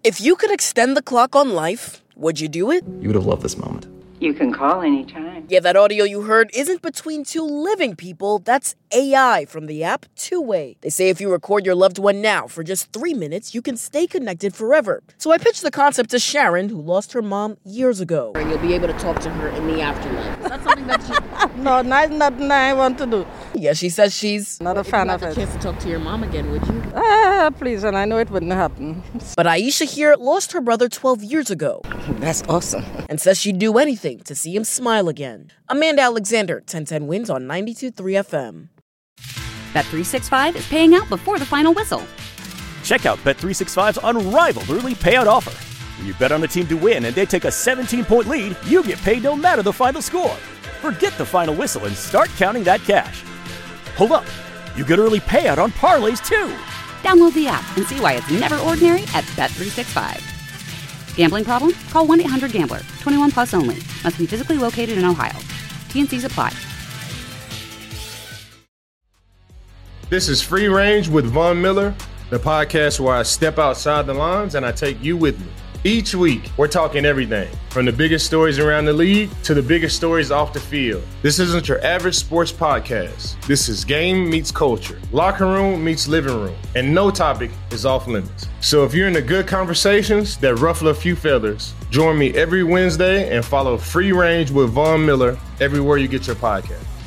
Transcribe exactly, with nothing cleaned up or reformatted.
If you could extend the clock on life, would you do it? You would have loved this moment. You can call anytime. Yeah, that audio you heard isn't between two living people. That's A I from the app Two Way. They say if you record your loved one now for just three minutes, you can stay connected forever. So I pitched the concept to Sharon, who lost her mom years ago. And you'll be able to talk to her in the afterlife. Is that something that you... No, not nothing I want to do. Yeah, she says she's... Not a fan of it. If you had the chance to talk to your mom again, would you? Ah, please, and I know it wouldn't happen. But Aisha here lost her brother twelve years ago. That's awesome. And says she'd do anything to see him smile again. Amanda Alexander, ten ten Wins on ninety-two point three F M. Bet three sixty-five is paying out before the final whistle. Check out Bet three sixty-five's unrivaled early payout offer. When you bet on the team to win and they take a seventeen-point lead, you get paid no matter the final score. Forget the final whistle and start counting that cash. Hold up. You get early payout on parlays, too. Download the app and see why it's never ordinary at Bet three sixty-five. Gambling problem? Call one eight hundred gambler. twenty-one plus only. Must be physically located in Ohio. T N Cs apply. This is Free Range with Von Miller, the podcast where I step outside the lines and I take you with me. Each week, we're talking everything from the biggest stories around the league to the biggest stories off the field. This isn't your average sports podcast. This is game meets culture, locker room meets living room, and no topic is off limits. So if you're into good conversations that ruffle a few feathers, join me every Wednesday and follow Free Range with Von Miller everywhere you get your podcast.